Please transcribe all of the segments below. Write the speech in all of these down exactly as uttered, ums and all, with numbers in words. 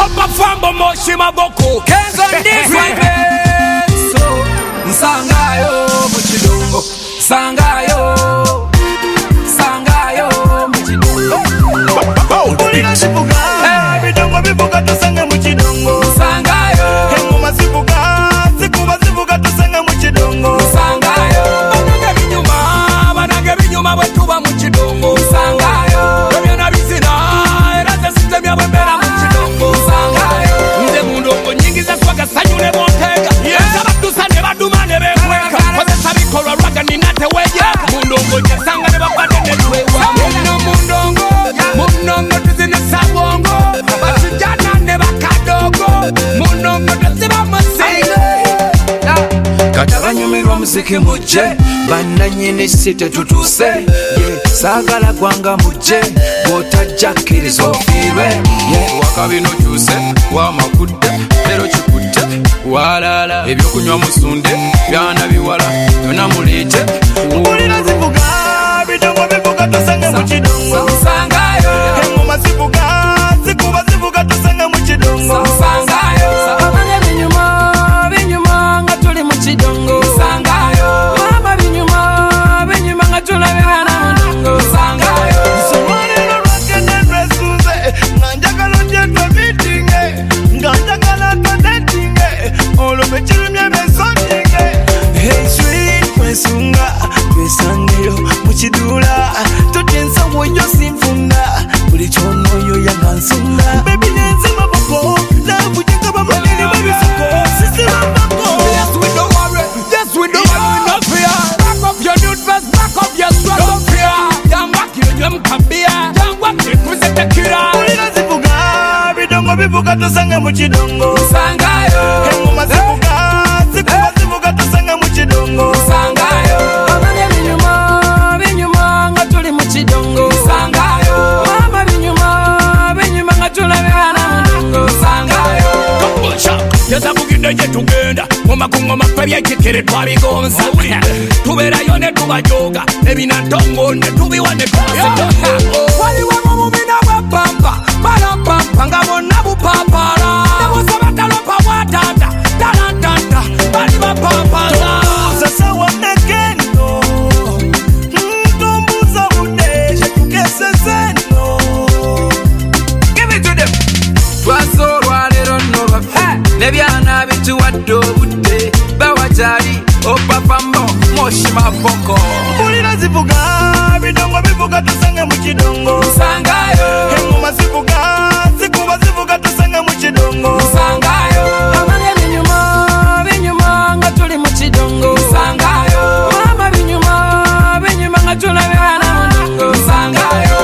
Papa Fambo Moshi Maboko Kenzo Ndizwe So Nsangayo Muchidongo Sangayo Sangayo Muchidongo Ulina sifuga Bidongo bifuga tusanga Muchidongo Sangayo Henguma sifuga Sikuba sifuga tusanga Muchidongo Sangayo Banange binyuma Banange binyuma Wetuba Muchidongo Sangayo Webyana bizina Erate sistemi ya wembera Muchidongo Sangayo Nde mundongo nyingi za swaga Sanyule montega Sabatusa ne baduma ne bekweka Kose sabikolo raga ninate weja Mundongo jesanga ne babade ne lwewa Muno mundongo Mundongo tuzine sabongo Batujana ne bakadogo Mundongo tuziba masile Katabanyumirwa muziki muje Bananyini site tutuse yeah. Sagala gwanga muje Bota jakiri zofirwe yeah. Wakabino juse Wamakudde Lero chikute Walala Ebyo kunywa musunde Byana biwala Yona mulete Ulina zivuga Bidongo bivuga tusanga Muchidongo Sangayo Henguma zivuga Zikuba zivuga tusanga Muchidongo Sangayo Abanye binyuma Binyuma nga tuli Muchidongo Sangayo Mama binyuma Binyuma nga tula bibana Muchidongo Sangayo Somali lorwake neresuze Nganjagalo jetwa meetinge Nganjagalo tonetinge Olo mechirumye mesondinge Hey sweet mwesunga Twesangeyo Muchidula Totensa woyo simfunda Bulichono yo yangansunda Baby nenze maboko Labu jenga bamadili mabisuko Sisi maboko Yes we don't worry Yes we don't worry No fear Back up your nude vest Back up your strap No fear Yamba kiri yom kabia Yamba kiri kuze tekira Ulina zivuga Bidongo bivuga tusanga Muchidongo Sangayo Henguma zivuga Zikuba zivuga tusanga Muchidongo Sangayo Abanye binyuma Binyuma nga tuli Muchidongo Sangayo Mama binyuma Binyuma nga tula bibana Muchidongo Sangayo Kampusha Yeza buginde jetugenda Ngoma kungoma kwebye kikiri twabigonza Tuberayo ne tubajoga Ebina ntongo ne tubiwa ne tubasetonga Waliwa mumumina wapampa Balapampa nga bonna bupapala Nebusa batalopa watata Talantanta Bali bapampala Sasa wanekeno Ntombuza budeje tukese zeno Give it to them Twazorwa lero norwa Nebyana bituwaddo budde Bawajali Opa Fambo Moshi Maboko Ulina zivuga Bidongo bivuga tusanga Muchidongo Sangayo Henguma zivuga Zikuba zivuga tusanga Muchidongo Sangayo Abanye binyuma Binyuma nga tuli Muchidongo Sangayo Mama binyuma Binyuma nga tula bibana Muchidongo Sangayo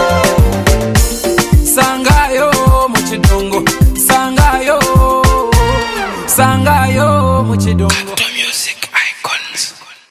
Sangayo Muchidongo Sangayo Sangayo Muchidongo